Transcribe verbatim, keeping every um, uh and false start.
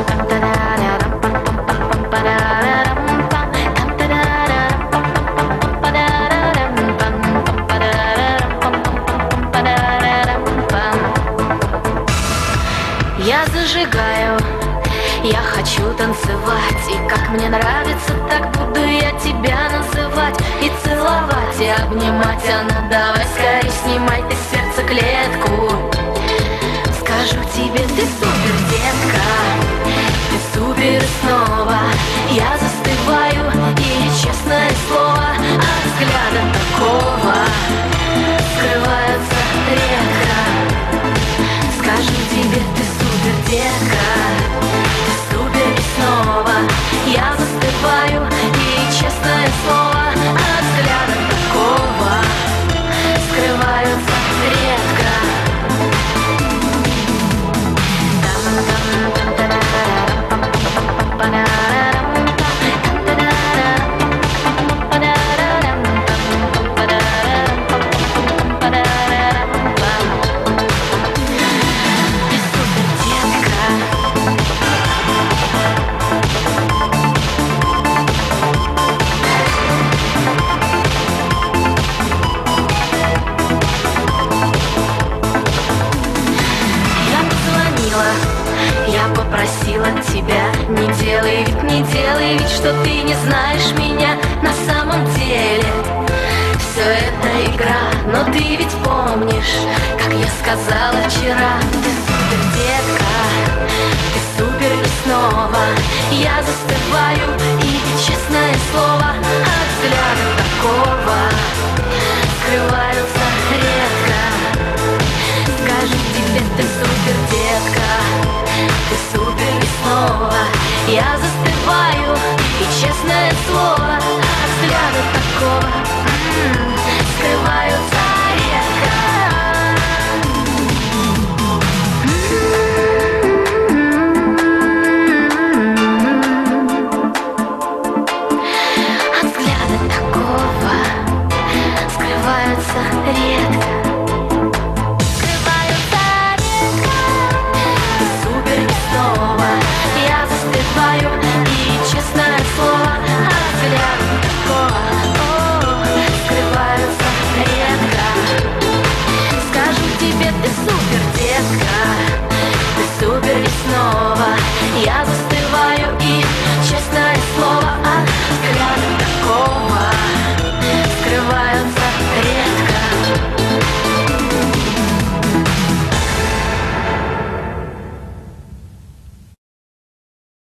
Я зажигаю, я хочу танцевать, и как мне нравится, так буду я тебя называть и целовать, и обнимать. А ну давай скорей снимай ты сердце клетку. Скажу тебе, ты супер, детка, ты супер снова. Я застываю, и честное слово, от взгляда такого скрываются редко. Скажу тебе, ты супер, детка, ты супер и снова. Я застываю, и честное слово, от взгляда такого скрываются редко. Я попросила тебя, не делай вид, не делай вид, что ты не знаешь меня на самом деле. Все это игра, но ты ведь помнишь, как я сказала вчера. Ты супер, детка, ты супер и снова. Я застываю, и честное слово, от взгляда такого скрываются редко. Скажу тебе, ты супер, детка, ты супер и снова. Я застываю.